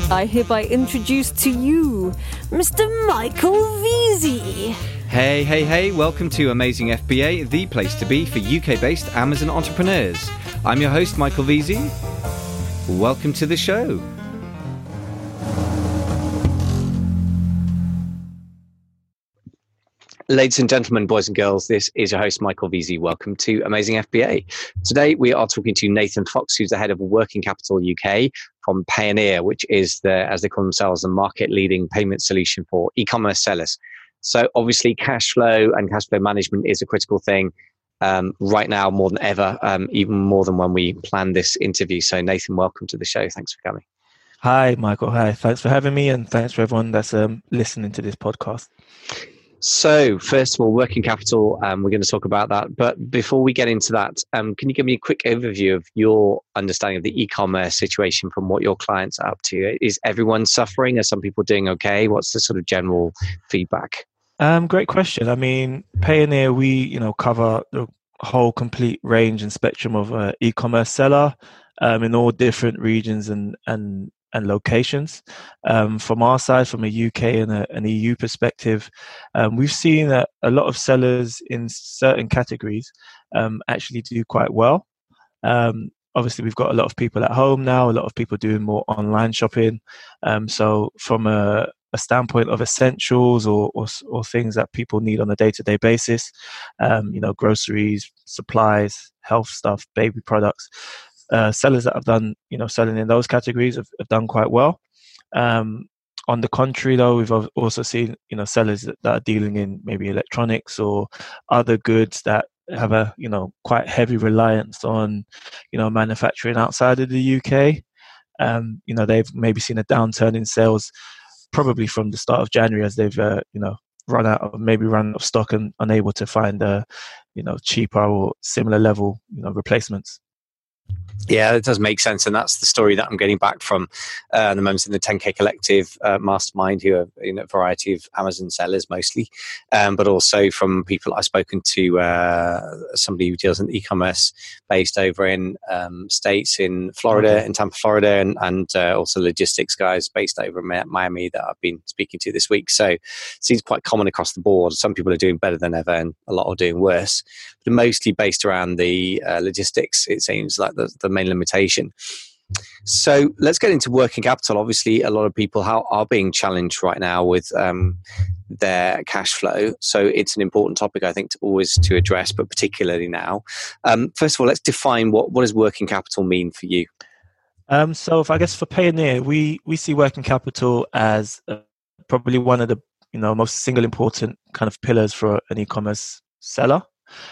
I hereby introduce to you Mr. Michael Veazey. Hey, welcome to Amazing FBA, the place to be for UK-based Amazon entrepreneurs. I'm your host, Michael Veazey. Welcome to the show. Ladies and gentlemen, boys and girls, this is your host, Michael Veazey. Welcome to Amazing FBA. Today, we are talking to Nathan Fox, who's the head of Working Capital UK from Payoneer, which is as they call themselves, the market-leading payment solution for e-commerce sellers. So obviously, cash flow and cash flow management is a critical thing right now more than ever, even more than when we planned this interview. So Nathan, welcome to the show. Thanks for coming. Hi, Michael. Hi. Thanks for having me, and thanks for everyone that's listening to this podcast. So first of all, working capital, we're going to talk about that. But before we get into that, can you give me a quick overview of your understanding of the e-commerce situation from what your clients are up to? Is everyone suffering? Are some people doing okay? What's the sort of general feedback? Great question. I mean, Payoneer, we cover the whole complete range and spectrum of e-commerce seller in all different regions and locations. From our side, from a UK and an EU perspective, we've seen that a lot of sellers in certain categories actually do quite well. Obviously, we've got a lot of people at home now, a lot of people doing more online shopping. So from a standpoint of essentials or things that people need on a day-to-day basis, groceries, supplies, health stuff, baby products, sellers that have done, selling in those categories have done quite well. On the contrary, though, we've also seen, sellers that are dealing in maybe electronics or other goods that have a, quite heavy reliance on, manufacturing outside of the UK. They've maybe seen a downturn in sales probably from the start of January as they've, run out of stock and unable to find, cheaper or similar level, replacements. Yeah, it does make sense. And that's the story that I'm getting back from the members in the 10K Collective Mastermind, who are in a variety of Amazon sellers mostly, but also from people I've spoken to, somebody who deals in e-commerce based over in States, in Florida, in Tampa, Florida, and also logistics guys based over in Miami that I've been speaking to this week. So it seems quite common across the board. Some people are doing better than ever and a lot are doing worse, but mostly based around the logistics, it seems like the main limitation. So let's get into working capital. Obviously, a lot of people are being challenged right now with their cash flow. So it's an important topic, I think, to address, but particularly now. First of all, let's define what does working capital mean for you? So I guess for Payoneer, we see working capital as probably one of the most single important kind of pillars for an e-commerce seller.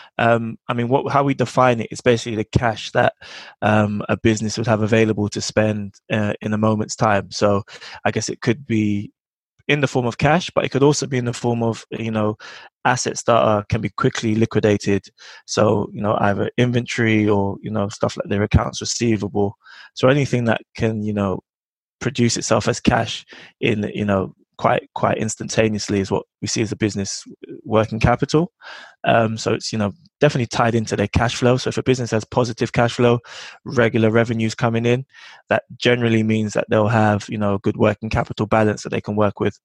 How we define it is basically the cash that a business would have available to spend in a moment's time. So I guess it could be in the form of cash, but it could also be in the form of, assets that can be quickly liquidated. So, either inventory or, stuff like their accounts receivable. So anything that can, produce itself as cash in, quite instantaneously is what we see as a business working capital. So it's, definitely tied into their cash flow. So if a business has positive cash flow, regular revenues coming in, that generally means that they'll have, a good working capital balance that they can work with.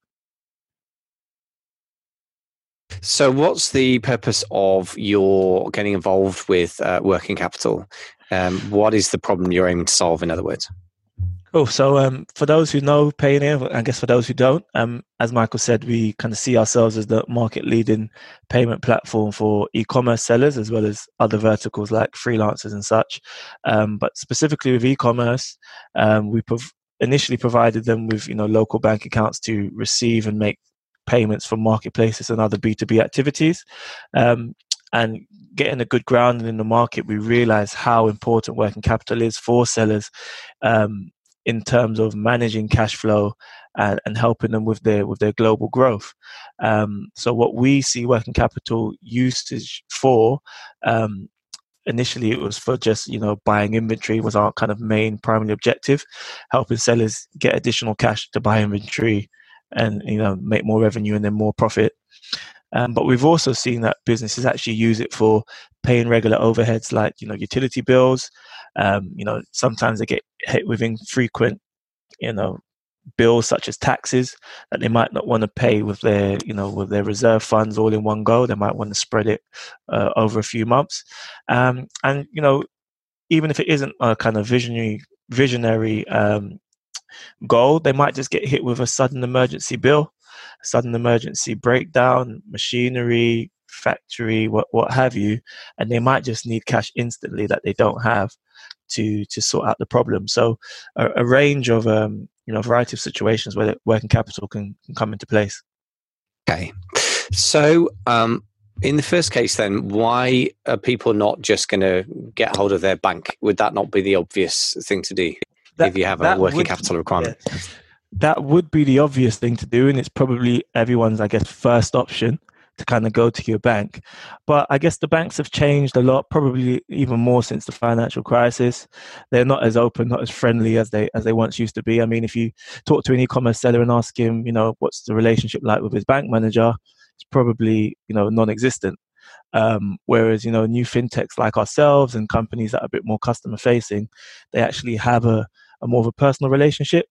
So what's the purpose of your getting involved with working capital? What is the problem you're aiming to solve, in other words? Cool. So for those who know Payoneer, I guess for those who don't, as Michael said, we kind of see ourselves as the market-leading payment platform for e-commerce sellers as well as other verticals like freelancers and such. But specifically with e-commerce, we initially provided them with local bank accounts to receive and make payments from marketplaces and other B2B activities. And getting a good grounding in the market, we realized how important working capital is for sellers in terms of managing cash flow and helping them with their global growth. So what we see working capital usage for, initially it was for just, buying inventory was our kind of main primary objective, helping sellers get additional cash to buy inventory and, make more revenue and then more profit. But we've also seen that businesses actually use it for paying regular overheads like, utility bills. Sometimes they get hit with infrequent, bills such as taxes that they might not want to pay with their reserve funds all in one go. They might want to spread it over a few months, and even if it isn't a kind of visionary goal, they might just get hit with a sudden emergency bill, a sudden emergency breakdown, machinery, factory, what have you, and they might just need cash instantly that they don't have to sort out the problem. So a range of variety of situations where working capital can come into place. Okay, so in the first case, then, why are people not just going to get hold of their bank? Would that not be the obvious thing to do if you have a working capital requirement? Yeah, that would be the obvious thing to do, and it's probably everyone's, I guess, first option to kind of go to your bank. But I guess the banks have changed a lot, probably even more since the financial crisis. They're not as open, not as friendly as they once used to be. I mean, if you talk to an e-commerce seller and ask him, what's the relationship like with his bank manager, it's probably, non-existent. Whereas, new fintechs like ourselves and companies that are a bit more customer facing, they actually have a more of a personal relationship,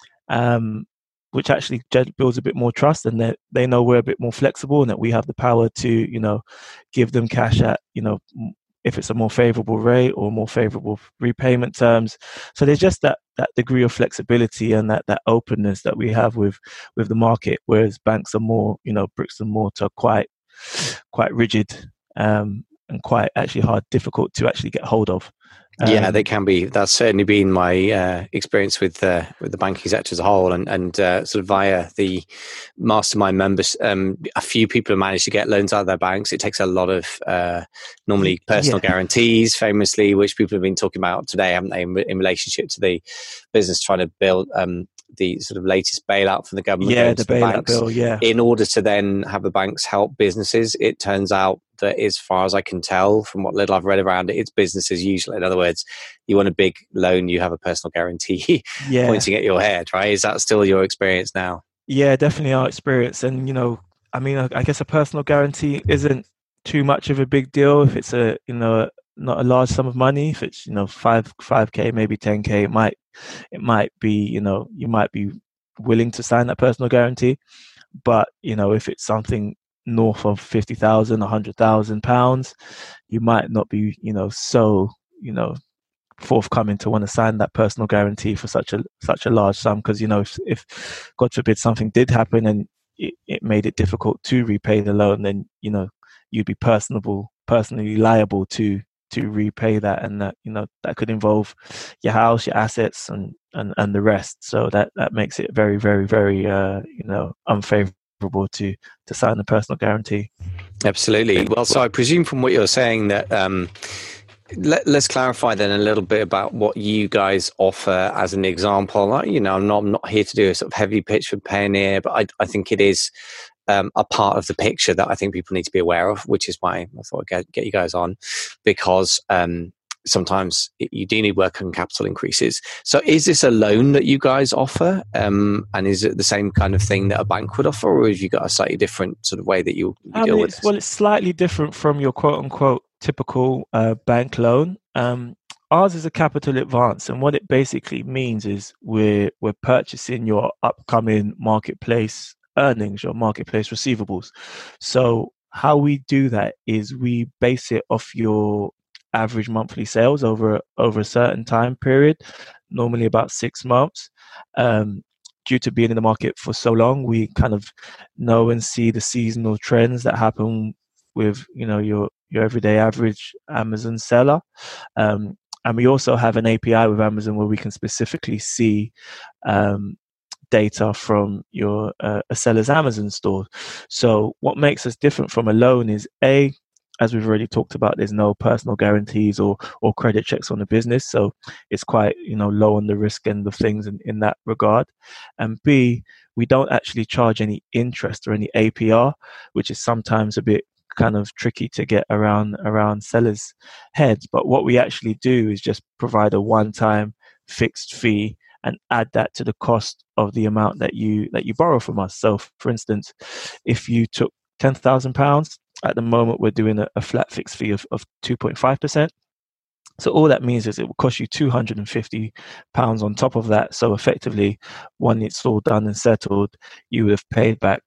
which actually builds a bit more trust, and that they know we're a bit more flexible and that we have the power to, give them cash at, if it's a more favorable rate or more favorable repayment terms. So there's just that degree of flexibility and that openness that we have with the market, whereas banks are more, bricks and mortar, quite rigid, and quite actually difficult to actually get hold of. Yeah, they can be. That's certainly been my experience with the banking sector as a whole, and sort of via the mastermind members. A few people have managed to get loans out of their banks. It takes a lot of normally personal guarantees, famously, which people have been talking about today, haven't they, in relationship to the business trying to build the sort of latest bailout from the government. Yeah, the bailout bill, yeah. In order to then have the banks help businesses, it turns out that, as far as I can tell from what little I've read around it, it's business as usual. In other words, you want a big loan, you have a personal guarantee pointing at your head, right? Is that still your experience now? Yeah, definitely our experience. And, I guess a personal guarantee isn't too much of a big deal if it's not a large sum of money. If it's 5k, maybe 10k, it might be, you might be willing to sign that personal guarantee. But if it's something north of 50,000, 100,000 pounds, you might not be so forthcoming to want to sign that personal guarantee for such a large sum, because if God forbid something did happen and it made it difficult to repay the loan, then you'd be personally liable to repay that, and that that could involve your house, your assets, and the rest. So that makes it very, very, very unfavorable to sign a personal guarantee. Absolutely. Well, so I presume from what you're saying that let's clarify then a little bit about what you guys offer as an example. I'm not here to do a sort of heavy pitch for Payoneer, but I think it is a part of the picture that I think people need to be aware of, which is why I thought I'd get you guys on, because sometimes you do need working capital increases. So is this a loan that you guys offer? And is it the same kind of thing that a bank would offer, or have you got a slightly different sort of way that you deal with this? Well, it's slightly different from your quote unquote typical bank loan. Ours is a capital advance, and what it basically means is we're purchasing your upcoming marketplace earnings, your marketplace receivables. So how we do that is we base it off your average monthly sales over a certain time period, normally about 6 months. Due to being in the market for so long, we kind of know and see the seasonal trends that happen with your everyday average Amazon seller. And we also have an API with Amazon where we can specifically see data from your a seller's Amazon store. So what makes us different from a loan is, as we've already talked about, there's no personal guarantees or credit checks on the business, so it's quite low on the risk end of things in that regard. And B, we don't actually charge any interest or any APR, which is sometimes a bit kind of tricky to get around sellers' heads. But what we actually do is just provide a one-time fixed fee and add that to the cost of the amount that you borrow from us. So, for instance, if you took £10,000, at the moment we're doing a flat fixed fee of 2.5%. So all that means is it will cost you £250 on top of that. So effectively, when it's all done and settled, you would have paid back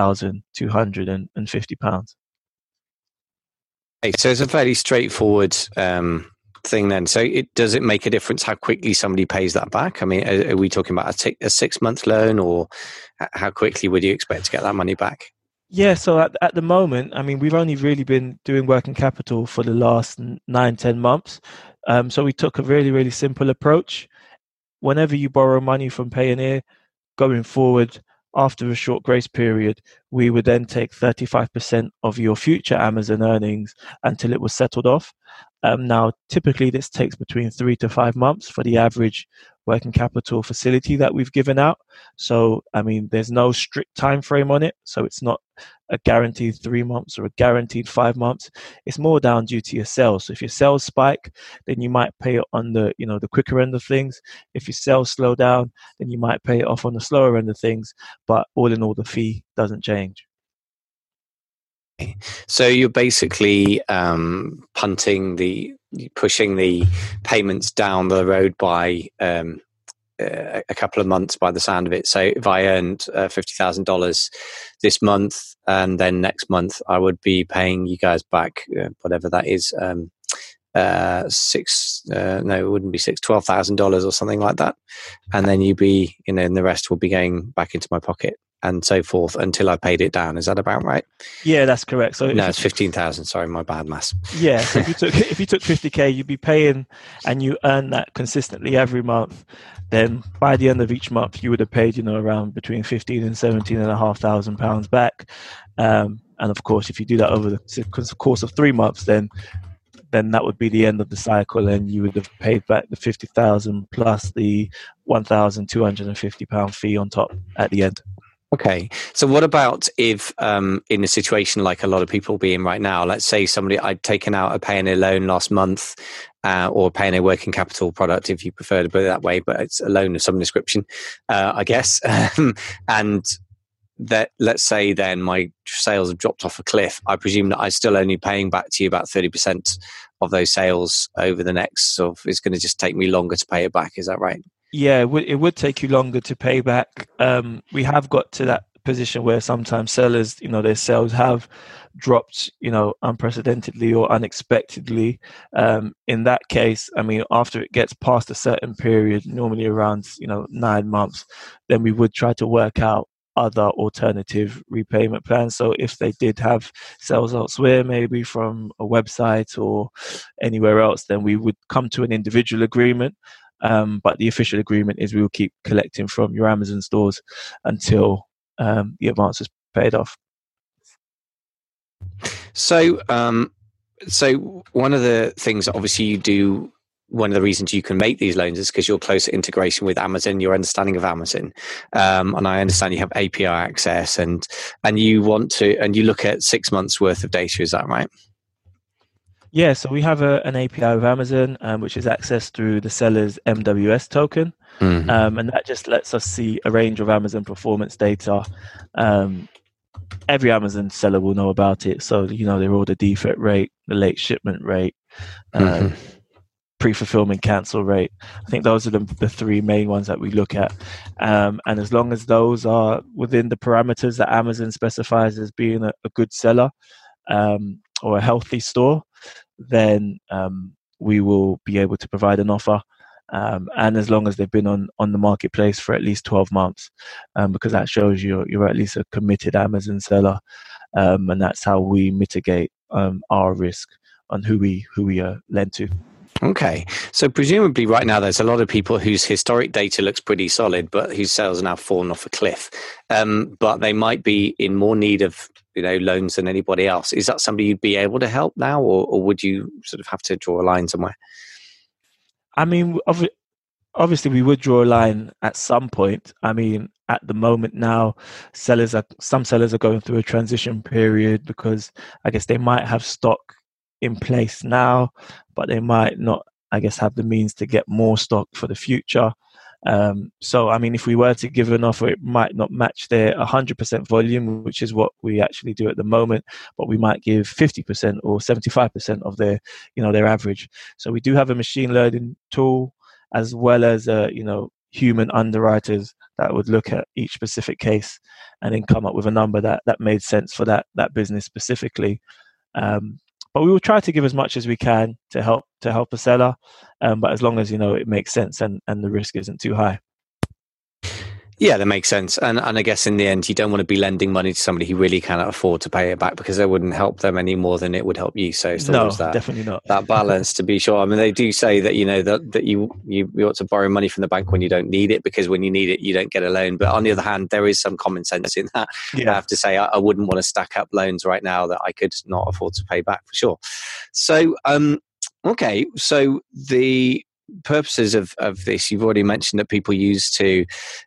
£10,250. Okay, so it's a fairly straightforward thing then. So does it make a difference how quickly somebody pays that back? I mean, are we talking about a 6-month loan, or how quickly would you expect to get that money back? Yeah, so at the moment, I mean, we've only really been doing working capital for the last 9-10 months. So we took a really, really simple approach. Whenever you borrow money from Payoneer, going forward, after a short grace period, we would then take 35% of your future Amazon earnings until it was settled off. Now, typically, this takes between 3 to 5 months for the average working capital facility that we've given out. So, I mean, there's no strict time frame on it. So it's not a guaranteed 3 months or a guaranteed 5 months. It's more down due to your sales. So if your sales spike, then you might pay it on the, the quicker end of things. If your sales slow down, then you might pay it off on the slower end of things. But all in all, the fee doesn't change. So you're basically pushing the payments down the road by a couple of months, by the sound of it. So if I earned $50,000 this month, and then next month I would be paying you guys back whatever that is, it wouldn't be $12,000 or something like that, and then you'd be, and the rest will be going back into my pocket, and so forth until I paid it down. Is that about right? Yeah, that's correct. So no, it's 15,000. Sorry, my bad maths. Yeah, so if you took 50k, you'd be paying, and you earn that consistently every month. Then by the end of each month, you would have paid, around between 15 and 17,500 pounds back. And of course, if you do that over the course of 3 months, then that would be the end of the cycle, and you would have paid back the 50,000 plus the £1,250 fee on top at the end. Okay. So what about if in a situation like a lot of people be in right now, let's say I'd taken out a Payoneer loan last month, or a Payoneer working capital product, if you prefer to put it that way, but it's a loan of some description, I guess. And that, let's say then my sales have dropped off a cliff. I presume that I'm still only paying back to you about 30% of those sales over the next, it's going to just take me longer to pay it back. Is that right? Yeah, it would take you longer to pay back. We have got to that position where sometimes sellers, their sales have dropped, unprecedentedly or unexpectedly. In that case, I mean, after it gets past a certain period, normally around, 9 months, then we would try to work out other alternative repayment plans. So if they did have sales elsewhere, maybe from a website or anywhere else, then we would come to an individual agreement. But the official agreement is we will keep collecting from your Amazon stores until the advance is paid off. So one of the things that obviously you do, one of the reasons you can make these loans is because you're closer integration with Amazon, your understanding of Amazon, and I understand you have API access, and you want to, and you look at 6 months worth of data. Is that right? Yeah, so we have an API with Amazon, which is accessed through the seller's MWS token. Mm-hmm. And that just lets us see a range of Amazon performance data. Every Amazon seller will know about it. So, their order defect rate, the late shipment rate, pre-fulfillment cancel rate. I think those are the 3 main ones that we look at. And as long as those are within the parameters that Amazon specifies as being a good seller or a healthy store, then we will be able to provide an offer. And as long as they've been on the marketplace for at least 12 months, because that shows you're at least a committed Amazon seller. And that's how we mitigate our risk on who we lend to. Okay. So presumably right now there's a lot of people whose historic data looks pretty solid, but whose sales are now fallen off a cliff. But they might be in more need of loans than anybody else. Is that somebody you'd be able to help now, or would you sort of have to draw a line somewhere? I mean, obviously we would draw a line at some point. I mean, at the moment now, some sellers are going through a transition period because I guess they might have stock in place now, but they might not, I guess, have the means to get more stock for the future. So, I mean, if we were to give an offer, it might not match their 100% volume, which is what we actually do at the moment, but we might give 50% or 75% of their, their average. So we do have a machine learning tool as well as, human underwriters that would look at each specific case and then come up with a number that made sense for that business specifically. But we will try to give as much as we can to help a seller, but as long as it makes sense and the risk isn't too high. Yeah, that makes sense. And I guess in the end, you don't want to be lending money to somebody who really cannot afford to pay it back, because that wouldn't help them any more than it would help you. So it's always definitely not. that balance, to be sure. I mean, they do say that that you ought to borrow money from the bank when you don't need it, because when you need it, you don't get a loan. But on the other hand, there is some common sense in that. Yeah. I have to say, I wouldn't want to stack up loans right now that I could not afford to pay back, for sure. So, okay, so the purposes of this, you've already mentioned that people use to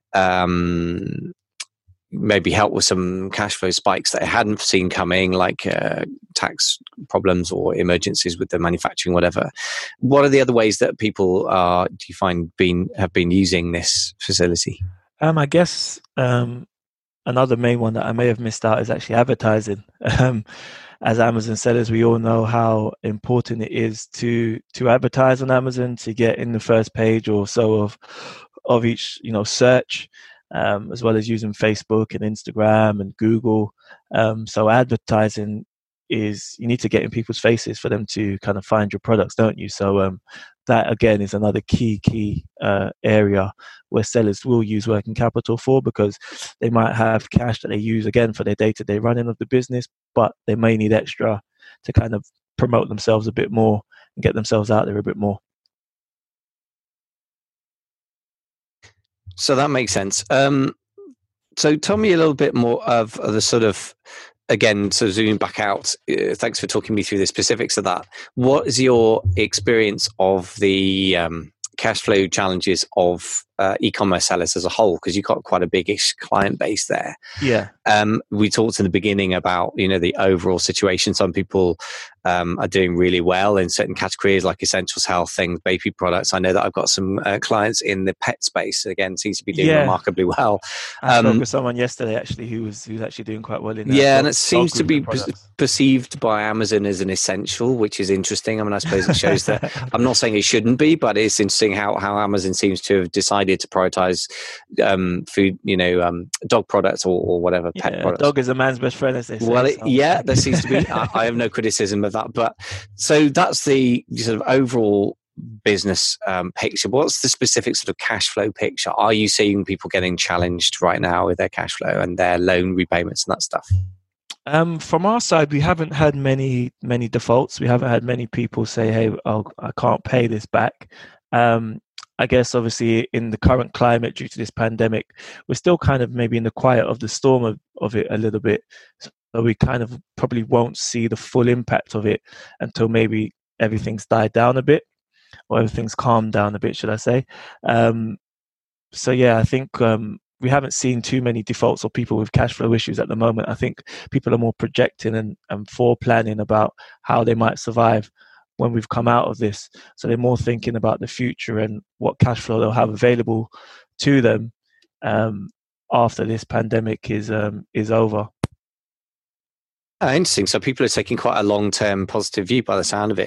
maybe help with some cash flow spikes that I hadn't seen coming, like tax problems or emergencies with the manufacturing, whatever. What are the other ways that people do you find have been using this facility? I guess another main one that I may have missed out is actually advertising. As Amazon sellers, we all know how important it is to advertise on Amazon, to get in the first page or so of each search, as well as using Facebook and Instagram and Google. So advertising is, you need to get in people's faces for them to kind of find your products, don't you? So that again is another key area where sellers will use working capital for, because they might have cash that they use again for their day-to-day running of the business, but they may need extra to kind of promote themselves a bit more and get themselves out there a bit more. So that makes sense. So tell me a little bit more of the sort of, again, so zooming back out, thanks for talking me through the specifics of that. What is your experience of the cash flow challenges of e-commerce sellers as a whole? Because you've got quite a big-ish client base there. Yeah. We talked in the beginning about the overall situation. Some people are doing really well in certain categories like essentials, health things, baby products. I know that I've got some clients in the pet space, again, seems to be doing remarkably well. I spoke with someone yesterday actually who was actually doing quite well in that. Yeah, and it seems to be perceived by Amazon as an essential, which is interesting. I mean, I suppose it shows that I'm not saying it shouldn't be, but it's interesting how Amazon seems to have decided to prioritize food, dog products or whatever, pet products. Dog is a man's best friend, as they say. Well, there seems to be. I have no criticism of that, but so that's the sort of overall business picture. What's the specific sort of cash flow picture? Are you seeing people getting challenged right now with their cash flow and their loan repayments and that stuff? From our side, we haven't had many defaults. We haven't had many people say, "Hey, I can't pay this back." I guess obviously in the current climate due to this pandemic, we're still kind of maybe in the quiet of the storm of it a little bit. So we kind of probably won't see the full impact of it until maybe everything's died down a bit, or everything's calmed down a bit, should I say. So yeah, I think we haven't seen too many defaults or people with cash flow issues at the moment. I think people are more projecting and planning about how they might survive when we've come out of this. So they're more thinking about the future and what cash flow they'll have available to them after this pandemic is over. Interesting. So people are taking quite a long-term positive view by the sound of it.